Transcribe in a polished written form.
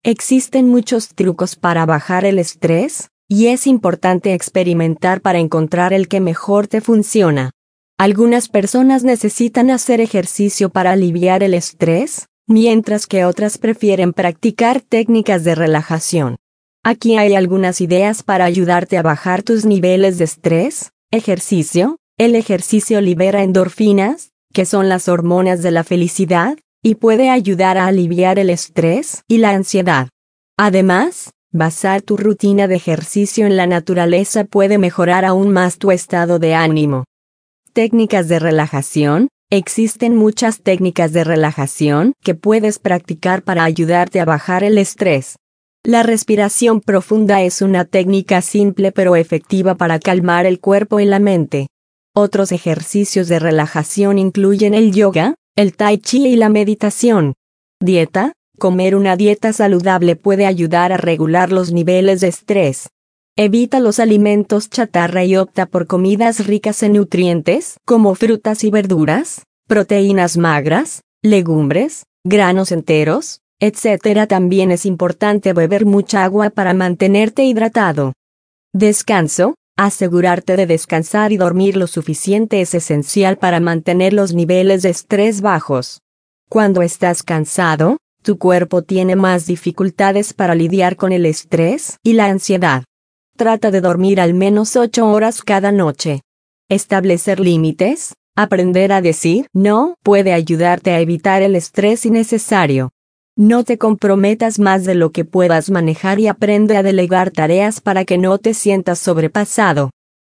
Existen muchos trucos para bajar el estrés, y es importante experimentar para encontrar el que mejor te funciona. Algunas personas necesitan hacer ejercicio para aliviar el estrés, mientras que otras prefieren practicar técnicas de relajación. Aquí hay algunas ideas para ayudarte a bajar tus niveles de estrés. Ejercicio. El ejercicio libera endorfinas, que son las hormonas de la felicidad, y puede ayudar a aliviar el estrés y la ansiedad. Además, basar tu rutina de ejercicio en la naturaleza puede mejorar aún más tu estado de ánimo. Técnicas de relajación. Existen muchas técnicas de relajación que puedes practicar para ayudarte a bajar el estrés. La respiración profunda es una técnica simple pero efectiva para calmar el cuerpo y la mente. Otros ejercicios de relajación incluyen el yoga, el tai chi y la meditación. Dieta. Comer una dieta saludable puede ayudar a regular los niveles de estrés. Evita los alimentos chatarra y opta por comidas ricas en nutrientes, como frutas y verduras, proteínas magras, legumbres, granos enteros, etc. También es importante beber mucha agua para mantenerte hidratado. Descanso. Asegurarte de descansar y dormir lo suficiente es esencial para mantener los niveles de estrés bajos. Cuando estás cansado, tu cuerpo tiene más dificultades para lidiar con el estrés y la ansiedad. Trata de dormir al menos 8 horas cada noche. Establecer límites. Aprender a decir no puede ayudarte a evitar el estrés innecesario. No te comprometas más de lo que puedas manejar y aprende a delegar tareas para que no te sientas sobrepasado.